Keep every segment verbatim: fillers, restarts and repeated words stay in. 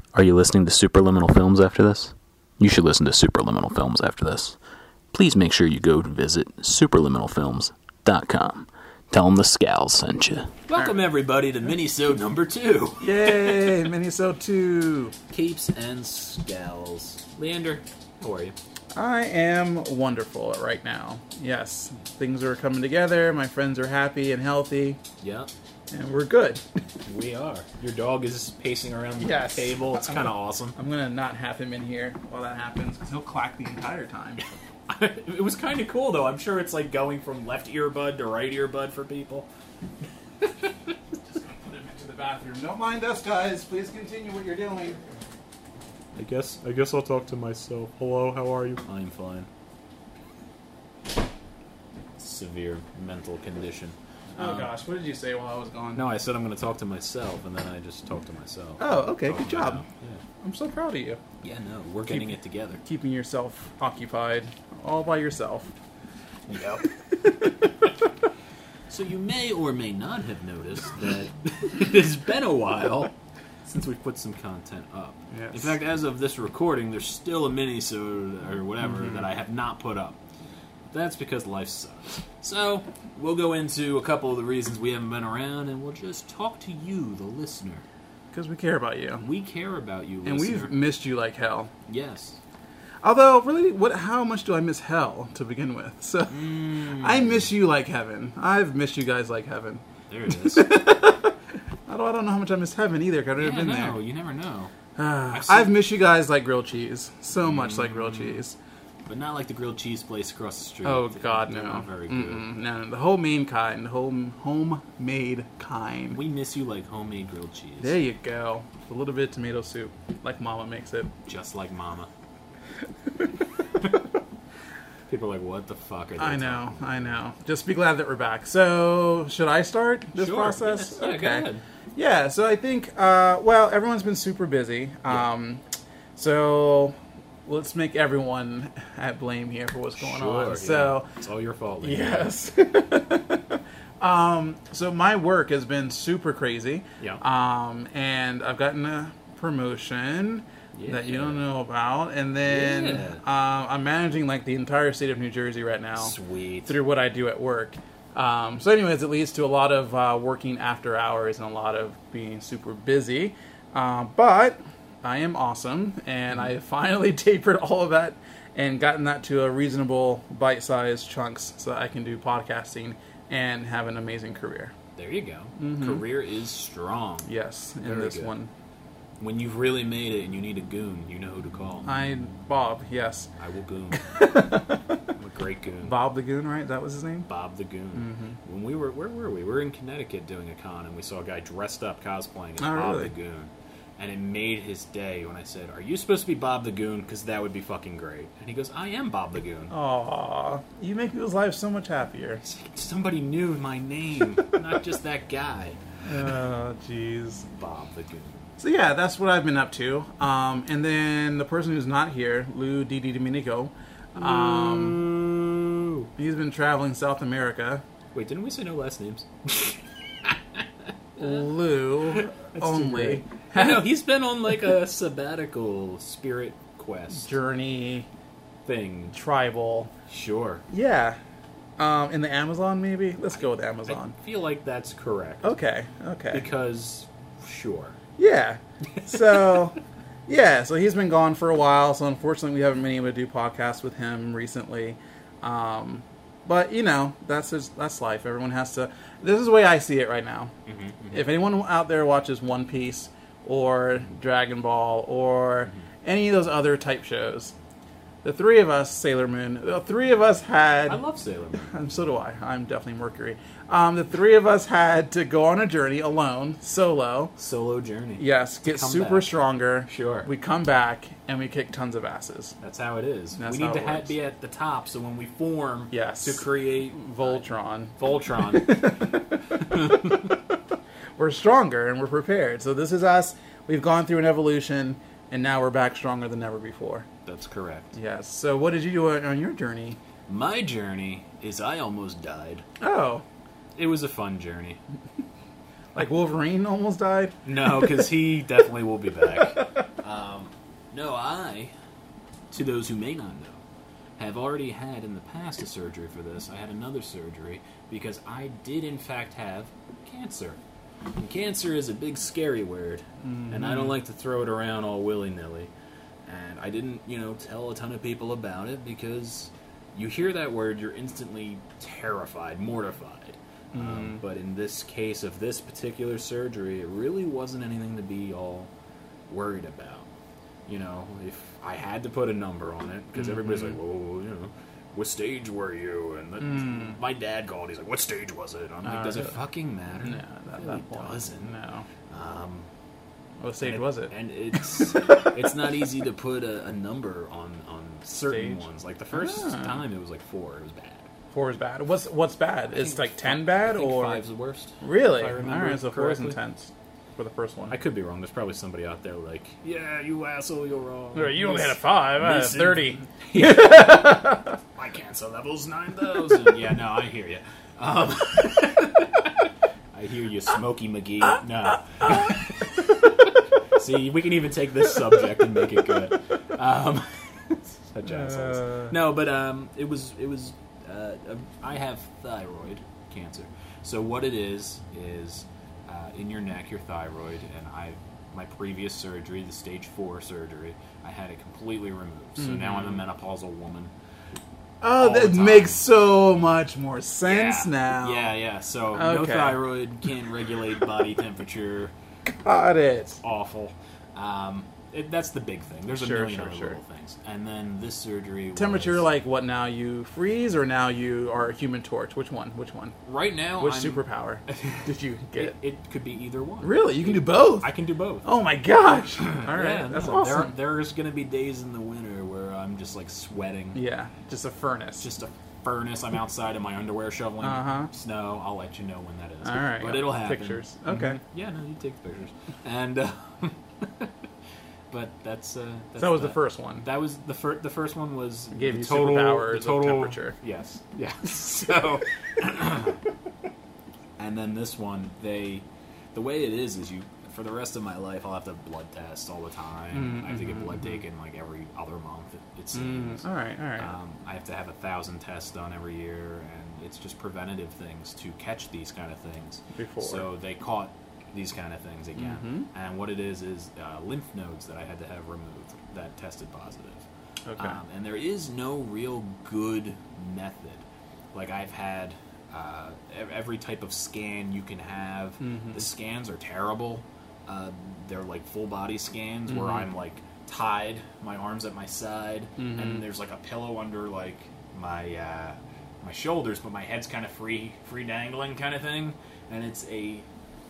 Are you listening to Superliminal Films after this? You should listen to Superliminal Films after this. Please make sure you go to visit superliminal films dot com. Tell them the Scowls sent you. Welcome everybody to Minisode number two. Yay, Minisode two. Capes and Scowls. Leander, how are you? I am wonderful right now. Yes, things are coming together. My friends are happy and healthy. Yeah. And we're good. We are. Your dog is pacing around the Yes. table. It's kind of awesome. I'm going to not have him in here while that happens, because he'll clack the entire time. It was kind of cool, though. I'm sure it's like going from left earbud to right earbud for people. Just going to put him into the bathroom. Don't mind us, guys. Please continue what you're doing. I guess I guess I'll talk to myself. Hello, how are you? I'm fine. Severe mental condition. Oh, Um, gosh. What did you say while I was gone? No, I said I'm going to talk to myself, and then I just talked to myself. Oh, okay. Talking Good job. about- I'm so proud of you. Yeah. Yeah, no, we're getting Keep- it together. Keeping yourself occupied all by yourself. Yep. So you may or may not have noticed that it has been a while since we've put some content up. Yes. In fact, as of this recording, there's still a mini-sode or whatever Mm-hmm. that I have not put up. That's because life sucks. So, we'll go into a couple of the reasons we haven't been around, and we'll just talk to you, the listener. Because we care about you. We care about you, And listener. we've missed you like hell. Yes. Although, really, what? How much do I miss hell to begin with? So, Mm. I miss you like heaven. I've missed you guys like heaven. There it is. Although I don't know how much I miss heaven either, because I've never Yeah, been no, there. you never know. Ah, I've seen- I've missed you guys like grilled cheese. So much like grilled cheese. But not like the grilled cheese place across the street. Oh, They're- God, they're no. not very good. Mm-mm, no. The homemade kind. The home, homemade kind. We miss you like homemade grilled cheese. There you go. A little bit of tomato soup, like Mama makes it. Just like Mama. People are like, what the fuck are they I know, I know. Just be glad that we're back. So, should I start this Sure, process? yes. Yeah, go ahead. Yeah, so I think, uh, well, everyone's been super busy. Um, So, let's make everyone at blame here for what's going Sure, on. yeah. So, It's all your fault, Lee. yes. um, so, my work has been super crazy. Yeah. Um, and I've gotten a promotion that you Yeah. don't know about. And then Yeah. um, I'm managing, like, the entire state of New Jersey right now Sweet. through what I do at work. Um, so anyways, it leads to a lot of uh, working after hours and a lot of being super busy. Uh, but I am awesome, and I finally tapered all of that and gotten that to a reasonable bite-sized chunks so that I can do podcasting and have an amazing career. There you go. Mm-hmm. Career is strong. Yes, in Very this good. one. When you've really made it and you need a goon, you know who to call. I, Bob, yes. I will goon. I'm a great goon. Bob the Goon, right? That was his name? Bob the Goon. Mm-hmm. When we were, where were we? We were in Connecticut doing a con, and we saw a guy dressed up cosplaying as Oh, Bob really? the Goon. And it made his day when I said, "Are you supposed to be Bob the Goon? Because that would be fucking great." And he goes, "I am Bob the Goon." Aw, you make people's lives so much happier. Somebody knew my name, not just that guy. Oh, jeez. Bob the Goon. So yeah, that's what I've been up to. Um, and then the person who's not here, Lou Di Di Domenico, um, he's been traveling South America. Wait, didn't we say no last names? Lou only I know, he's been on like a sabbatical spirit quest journey thing. tribal. Sure. Yeah, um, in the Amazon maybe. Let's go with I Amazon. feel like that's correct. Okay, okay. Because, sure. Yeah. So, yeah. So he's been gone for a while. So unfortunately, we haven't been able to do podcasts with him recently. Um, but you know, that's just, that's life. Everyone has to. This is the way I see it right now. Mm-hmm, mm-hmm. If anyone out there watches One Piece or Dragon Ball or Mm-hmm. any of those other type shows, the three of us, Sailor Moon, the three of us had. I love Sailor Moon. And so do I. I'm definitely Mercury. Um, the three of us had to go on a journey alone, solo. Solo journey. Yes, get Come super back. stronger. Sure. We come back and we kick tons of asses. That's how it is. That's we need how to it ha- works. be at the top, so when we form Yes. to create Voltron. Voltron, We're stronger and we're prepared. So this is us. We've gone through an evolution and now we're back stronger than ever before. that's correct. Yes. So what did you do on your journey? My journey is I almost died. Oh, It was a fun journey. like Wolverine almost died? No, because he definitely will be back. Um, no, I, to those who may not know, have already had in the past a surgery for this. I had another surgery because I did in fact have cancer. And cancer is a big scary word, mm-hmm. and I don't like to throw it around all willy-nilly. And I didn't, you know, tell a ton of people about it because you hear that word, you're instantly terrified, mortified. Mm. Um, but in this case of this particular surgery, it really wasn't anything to be all worried about. You know, if I had to put a number on it, because mm-hmm. everybody's like, whoa, you know, what stage were you? And that, mm. my dad called, he's like, what stage was it? I'm like, uh, does it fucking matter? No, that, it really that doesn't. No. Um, what stage and, was it? And it's it's not easy to put a, a number on, on certain Stage? ones. Like the first ah. time, it was like four. It was bad. Four is bad. What's what's bad? I Is think like fi- ten bad I think or five's the worst? really? if I All remember right, so four is correctly. intense for the first one. I could be wrong. There's probably somebody out there like, yeah, you asshole, you're wrong. Right, you only had a five. I had a Listen. thirty. My cancer level's nine thousand. Yeah, no, I hear you. Um, I hear you, Smokey McGee. No. See, we can even take this subject and make it good. Um, such assholes. Uh. No, but um, it was it was. Uh, I have thyroid cancer. So what it is is uh, in your neck, your thyroid, and I. My previous surgery, the stage four surgery, I had it completely removed. So mm-hmm. now I'm a menopausal woman. Oh, that makes so much more sense yeah. now. Yeah, yeah. So okay. no thyroid, can't regulate body temperature. Got it. Awful. Um, it, that's the big thing. There's a sure, million sure, other sure. little things. And then this surgery Temperature, was, like what now? You freeze or now you are a Human Torch? Which one? Which one? right now, Which I'm, superpower did you get? It, it could be either one. Really? You can do both? I can do both. Oh my gosh! All right, yeah, that's no, awesome. There, there's going to be days in the winter where I'm just like sweating. Yeah, just a furnace. Just a furnace. I'm outside in my underwear shoveling Uh-huh. snow. I'll let you know when that is. All right, but it'll happen. Pictures. Mhm. Okay. Yeah, no, you take the pictures. And uh, but that's, uh, that's that was that. the first one. That was the first. The first one was It gave the you total, superpowers the total of temperature. Yes, yes. So, and then this one, they, the way it is is you. For the rest of my life, I'll have to blood test all the time. Mm-hmm, I have to get mm-hmm, blood mm-hmm. taken like every other month. It, it seems. Mm, all right, all right. Um, I have to have a thousand tests done every year, and it's just preventative things to catch these kind of things. Before. So they caught these kind of things again. Mm-hmm. And what it is is uh, lymph nodes that I had to have removed that tested positive. Okay. Um, and there is no real good method. Like I've had uh, ev- every type of scan you can have. Mm-hmm. The scans are terrible. Uh, they're like full body scans Mm-hmm. where I'm like tied, my arms at my side, Mm-hmm. and there's like a pillow under like my uh, my shoulders, but my head's kind of free, free dangling kind of thing, and it's a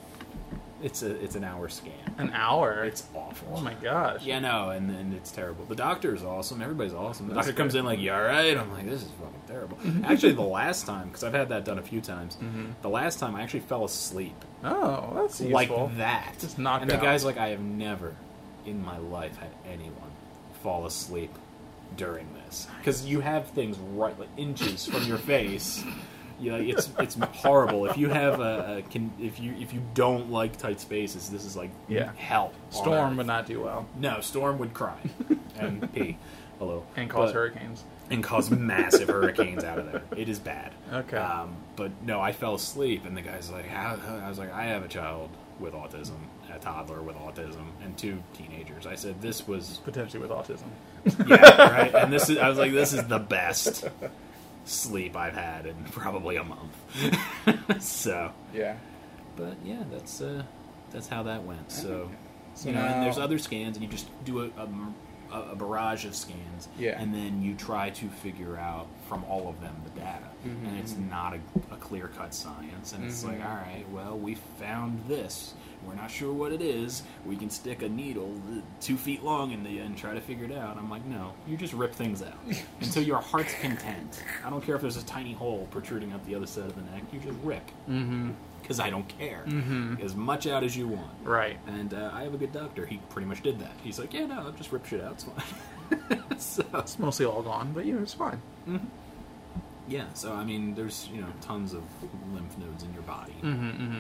it's a it's an hour scan. An hour? It's awful. Oh my gosh. Yeah, no, and and it's terrible. The doctor's awesome. Everybody's awesome. The That's doctor comes good. in like, "You all right?" I'm like, "This is fucking terrible." Actually, the last time, because I've had that done a few times, Mm-hmm. the last time I actually fell asleep Oh, that's useful. like that. Just knocked And the out. guy's like, "I have never in my life had anyone fall asleep during this because you have things right like inches from your face." Yeah, it's it's horrible. If you have a, a can, if you if you don't like tight spaces, this is like Yeah. hell. on Storm earth. would not do well. No, Storm would cry and pee. Hello. And cause But- hurricanes. and cause massive hurricanes out of there. It is bad. Okay. Um, but no, I fell asleep, and the guy's like, How? I was like, I have a child with autism, a toddler with autism, and two teenagers. I said, this was Potentially with autism. yeah, right. And this is, I was like, this is the best sleep I've had in probably a month. So, Yeah. but yeah, that's uh, that's how that went. So, So you know, now- and there's other scans, and you just do a, a, a barrage of scans, Yeah. and then you try to figure out from all of them the data, Mm-hmm. and it's not a, a clear-cut science, and it's like, all right, well, we found this. We're not sure what it is. We can stick a needle two feet long in the and try to figure it out. I'm like, no, you just rip things out until your heart's content. I don't care if there's a tiny hole protruding out the other side of the neck. You just rip. Mm-hmm. Because I don't care. Mm-hmm. As much out as you want. Right. And uh, I have a good doctor. He pretty much did that. He's like, yeah, no, I'll just rip shit out. It's fine. so, It's mostly all gone, but you know, it's fine. yeah, so I mean, there's, you know, tons of lymph nodes in your body. Mm-hmm, mm-hmm.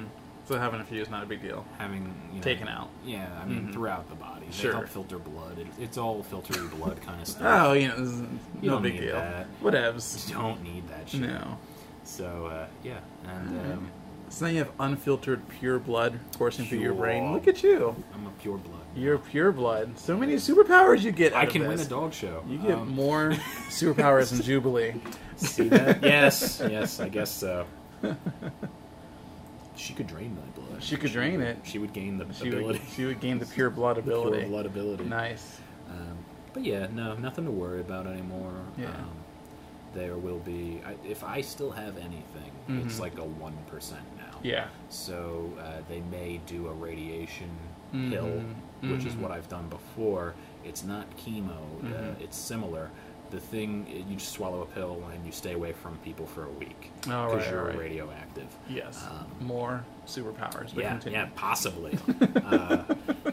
So having a few is not a big deal. having you know, Taken out. Yeah, I mean Mhm. throughout the body. They Sure. help filter blood. It, it's all filtery blood kind of stuff. Oh, you know, this is You no don't big need deal. that. Whatevs. You don't need that shit. No. So uh, yeah, and Alright. um, So now you have unfiltered pure blood coursing through your brain. Pure. Look at you. I'm a pure blood. You're pure blood. So many superpowers you get out I of can win this. a dog show. You get Um, more superpowers than Jubilee. See that? Yes, yes, I guess so. She could drain my blood. She could drain it. She would gain the She ability. would, she would gain the pure blood ability. Pure blood ability. Nice. Um, but yeah, no, nothing to worry about anymore. Yeah. Um, there will be, I, if I still have anything, it's Mhm. like a one percent now. Yeah. So uh, they may do a radiation Mhm. pill, which is Mhm. what I've done before. It's not chemo. Uh, Mhm. it's similar. The thing, you just swallow a pill and you stay away from people for a week Oh, because right, you're right. radioactive. Yes. Um, more superpowers. But Yeah, continue. yeah, possibly. uh,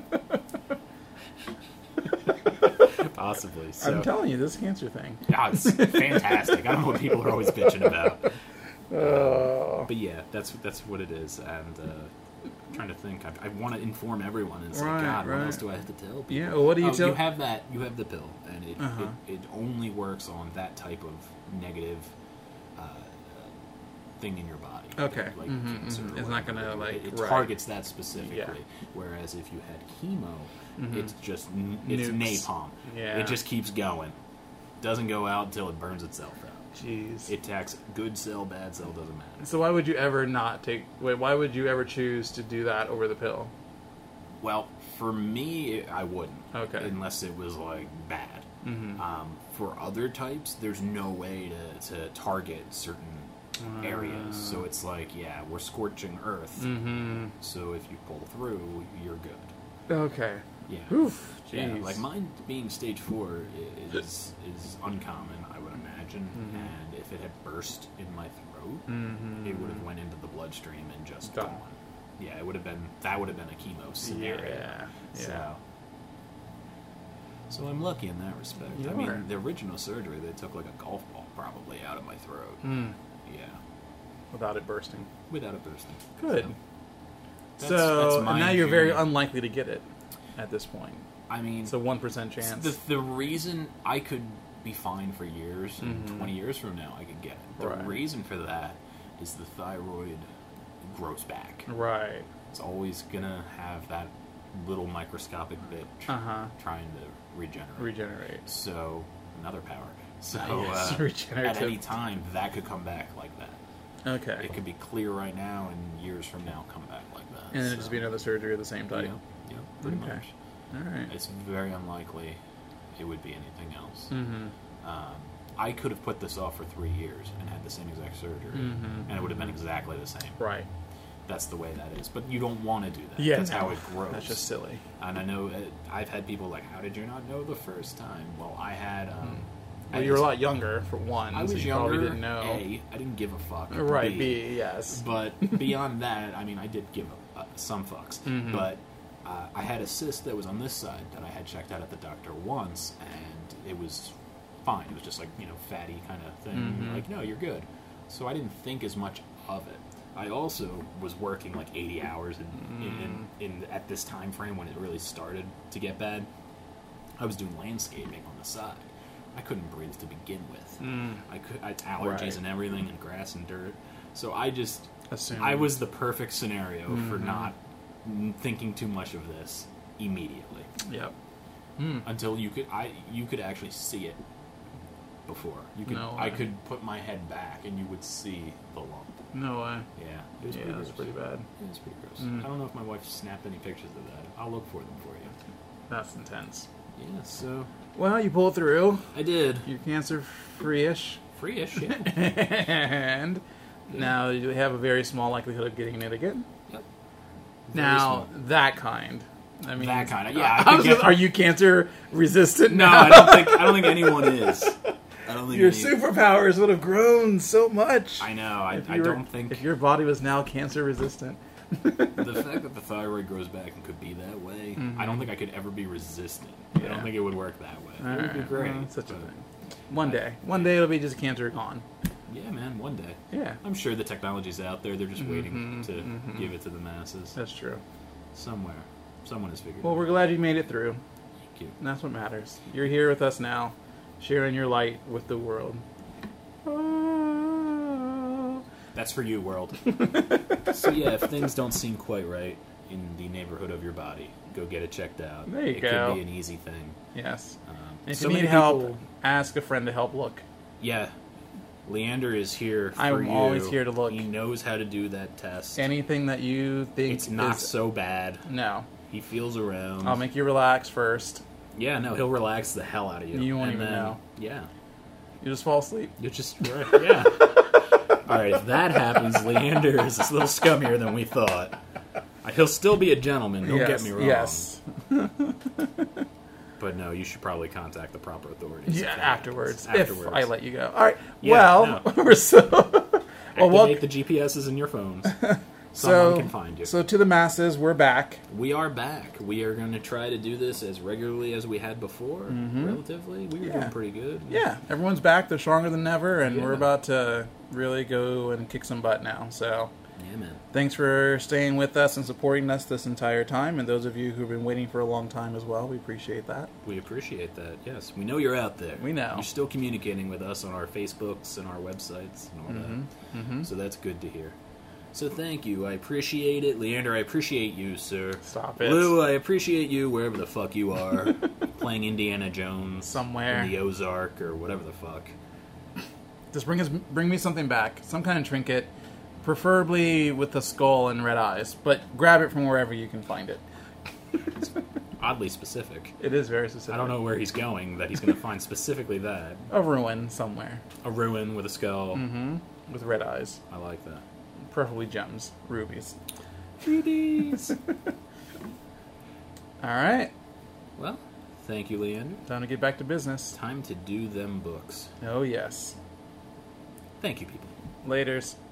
possibly. So, I'm telling you, this cancer thing. yeah, it's fantastic. I don't know what people are always bitching about. Oh. But yeah, that's that's what it is. And uh, I'm trying to think. I, I want to inform everyone. It's Right, like, God, right. what else do I have to tell people? Yeah, well, what do you oh, tell- You have that. You have the pill, and it Uh-huh. it, it only works on that type of negative uh, thing in your body. Okay. Like Mhm, cancer. mhm. or It's not whatever. gonna, like, it, it right. targets that specifically. Yeah. Whereas if you had chemo, Mhm. it's just n- it's Nukes. napalm. Yeah. It just keeps going. Doesn't go out until it burns itself out. Jeez. It attacks good cell, bad cell, doesn't matter. So why would you ever not take? Wait, why would you ever choose to do that over the pill? Well, for me, I wouldn't. Okay. Unless it was like bad. Mhm. Um, for other types, there's no way to, to target certain areas. So it's like, yeah, we're scorching Earth. Mm-hmm. So if you pull through, you're good. Okay. Yeah. Oof. Yeah, Jeez. like mine being stage four i- is is uncommon, I would imagine. Mhm. And if it had burst in my throat, Mhm. it would have went into the bloodstream and just Gone. gone. Yeah, it would have been that would have been a chemo scenario. Yeah. Yeah. So, so I'm lucky in that respect. You I are. mean, the original surgery, they took like a golf ball probably out of my throat. Mm. Yeah, Without it bursting. without it bursting. Good. So, So, that's- that's and my now you're very journey. unlikely to get it at this point. I mean, It's a one percent chance. the the reason I could be fine for years, and Mhm. twenty years from now I could get it. The Right. reason for that is the thyroid grows back. right. It's always gonna have that little microscopic bitch Uh huh. trying to regenerate. Regenerate. So another power. So Yes, uh, regenerative. at any time that could come back like that. Okay. It could be clear right now, and years from now come back like that. And then so, it'd just be another surgery at the same yeah, time. yeah, pretty Okay. much. All right. It's very unlikely it would be anything else. Mm-hmm. Um, I could have put this off for three years and had the same exact surgery, Mhm. and it would have been exactly the same. Right. That's the way that is. But you don't want to do that. Yeah. That's no. how it grows. That's just silly. And I know uh, I've had people like, "How did you not know the first time?" Well, I had. Um, Well, I you were a just- lot younger for one. I so was you younger. Probably didn't know. A, I didn't give a fuck. Right. B, B. Yes. But beyond that, I mean, I did give a, uh, some fucks. Mhm. But uh, I had a cyst that was on this side that I had checked out at the doctor once, and it was fine. It was just like, you know, fatty kind of thing. Mhm. Like, no, you're good. So I didn't think as much of it. I also was working like eighty hours in, in, in, in at this time frame when it really started to get bad. I was doing landscaping on the side. I couldn't breathe to begin with. Mm. I could I had allergies Right. and everything, and grass and dirt. So I just Assumed. I was the perfect scenario for Mhm. not mm, thinking too much of this immediately Yep. Mm. until you could I you could actually see it before you could No I way. could put my head back and you would see the lump. No way. Yeah, it was Yeah, pretty that's gross. pretty bad. It was pretty gross. Mm. I don't know if my wife snapped any pictures of that. I'll look for them for you. That's intense. Yeah, so Well, you pulled through. I did. You're cancer free-ish. Free-ish, yeah. And now you have a very small likelihood of getting it again. Yep. Now, small. that kind. I mean, That kind of- yeah, I I could was get- just- are you cancer resistant? No, now? I don't think I don't think anyone is. I don't think Your any- superpowers would have grown so much. I know. I, if I you were- don't think if your body was now cancer resistant. the fact that the thyroid grows back and could be that way. Mhm. I don't think I could ever be resistant. I Yeah. don't think it would work that way. It would be Alright, great. well, it's such a but- thing. One day, one day it'll be just cancer gone. Yeah, man, one day. Yeah, I'm sure the technology's out there. They're just waiting Mhm, to mhm. give it to the masses. that's true. Somewhere. Someone has figured Well, it we're out. glad you made it through. Thank you. And that's what matters. You're here with us now, sharing your light with the world. Oh. That's for you, world. So yeah, if things don't seem quite right in the neighborhood of your body, go get it checked out. There you it go. could be an easy thing. Yes. Um, If so you need many help, people- ask a friend to help look. yeah, Leander is here for I'm you. always here to look. He knows how to do that test. Anything that you think It's not is... so bad. No. He feels around. I'll make you relax first. yeah, no, he'll relax the hell out of you. You won't And even then- know. Yeah. You just fall asleep. You're just right. Yeah. All right. If that happens, Leander is a little scummier than we thought. Uh, He'll still be a gentleman. Don't yes. get me wrong. Yes. But no, you should probably contact the proper authorities. Yeah, if that afterwards, happens. If I let you go. All right. Yeah, well, no. we're so... well, Activate wel- the G P S's in your phones. so, Someone can find you. so to the masses, we're back. We are back. We are going to try to do this as regularly as we had before. Relatively, we were Yeah. doing pretty good. Yeah, everyone's back. They're stronger than ever, and Yeah. we're about to really go and kick some butt now. So... Yeah, man. thanks for staying with us and supporting us this entire time. And those of you who've been waiting for a long time as well, we appreciate that. We appreciate that. Yes, we know you're out there. We know. You're still communicating with us on our Facebooks and our websites and all that. Mm-hmm. So that's good to hear. So thank you. I appreciate it. Leander, I appreciate you, sir. Stop it. Lou, I appreciate you wherever the fuck you are. Playing Indiana Jones. Somewhere. In the Ozark or whatever the fuck. Just bring us, bring me something back. Some kind of trinket. Preferably with a skull and red eyes. But grab it from wherever you can find it. Oddly specific. It is very specific. I don't know where he's going that he's going to find specifically that. A ruin somewhere. A ruin with a skull. Mm-hmm. With red eyes. I like that. Preferably gems. Rubies. Rubies. Alright. Well, thank you, Leander. Time to get back to business. Time to do them books. Oh, yes. Thank you, people. Laters.